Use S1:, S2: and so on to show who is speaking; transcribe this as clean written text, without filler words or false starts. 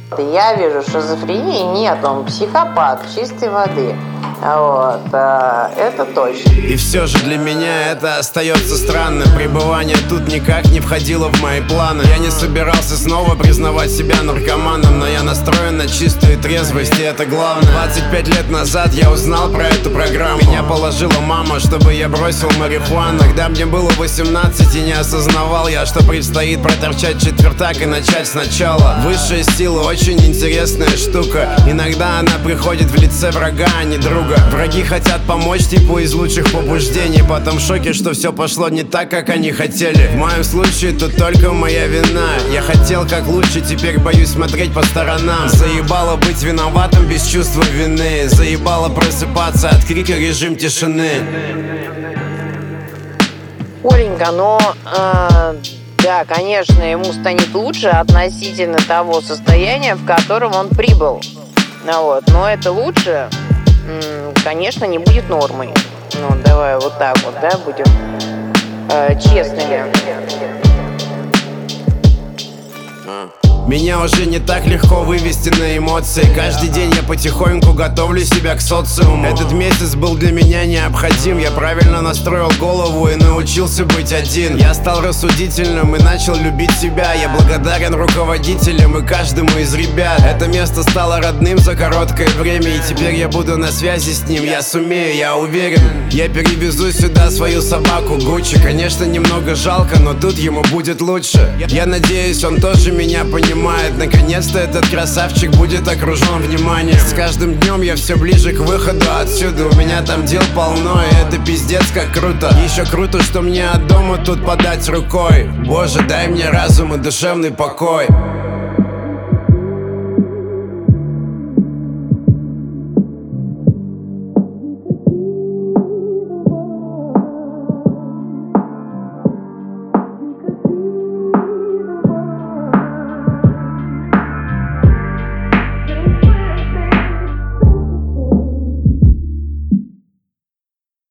S1: Я вижу, шизофрении нет, он психопат чистой воды. Вот, это точно.
S2: И все же для меня это остается странным. Пребывание тут никак не входило в мои планы. Я не собирался снова признавать себя наркоманом, но я настроен на чистую трезвость, и это главное. 25 лет назад я узнал про эту программу. Меня положила мама, чтобы я бросил марихуану. Когда мне было 18, и не осознавал я, что предстоит проторчать четвертак и начать сначала. Высшая сила очень интересная штука. Иногда она приходит в лице врага, а не друга. Враги хотят помочь типа из лучших побуждений, потом в шоке, что все пошло не так, как они хотели. В моем случае тут только моя вина. Я хотел как лучше, теперь боюсь смотреть по сторонам. Заебало быть виноватым без чувства вины. Заебало просыпаться от крика режим тишины.
S1: Оленька, да, конечно, ему станет лучше относительно того состояния, в котором он прибыл. Вот, но это лучше, конечно, не будет нормой. Ну, давай вот так вот, да, будем честными.
S2: Меня уже не так легко вывести на эмоции. Каждый день я потихоньку готовлю себя к социуму. Этот месяц был для меня необходим. Я правильно настроил голову и научился быть один. Я стал рассудительным и начал любить себя. Я благодарен руководителям и каждому из ребят. Это место стало родным за короткое время, и теперь я буду на связи с ним. Я сумею, я уверен. Я перевезу сюда свою собаку Гуччи. Конечно, немного жалко, но тут ему будет лучше. Я надеюсь, он тоже меня понимает. Наконец-то этот красавчик будет окружен вниманием. С каждым днем я все ближе к выходу отсюда. У меня там дел полно, и это пиздец как круто. Еще круто, что мне от дома тут подать рукой. Боже, дай мне разум и душевный покой.